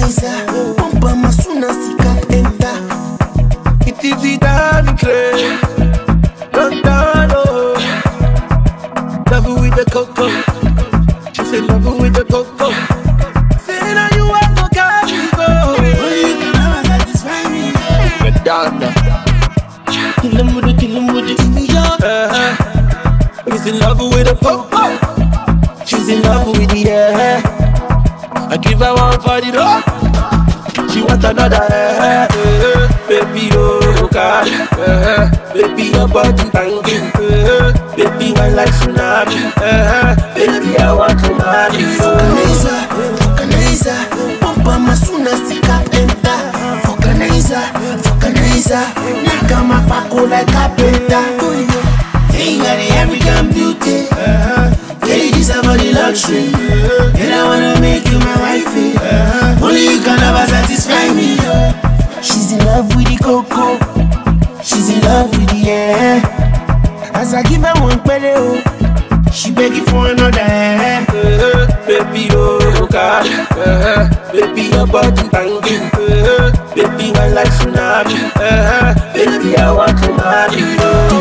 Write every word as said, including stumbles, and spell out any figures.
Organizer, pompa masuna sika enter. It is the dark clay. Don't down, oh. Love with the cocoa. She said love with the cocoa. Say now you want to carry go. Only you can never satisfy me. Get down now. Kill him with it, kill him with it. Give me your Uh-huh. He's in love with the cocoa. She's in love with the air. I give her one for the road. She want another, uh, uh, baby, oh God, uh, baby, your body banging, uh, baby, I like tsunami, uh, baby, I want to marry you. Organizer, organizer, pompa masuna sika enter. Organizer, organizer, nakama pako like carpenter. Ain't got the African beauty, yeah, you deserve all the luxury, and I wanna make you my wifey. Only you can never satisfy me. She's in love with the cocoa. She's in love with the air. As I give her one pedal, she begging for another. Uh, baby, oh God, uh, baby, your body banging, uh, baby, I like tsunami, uh, baby, I want to marry you.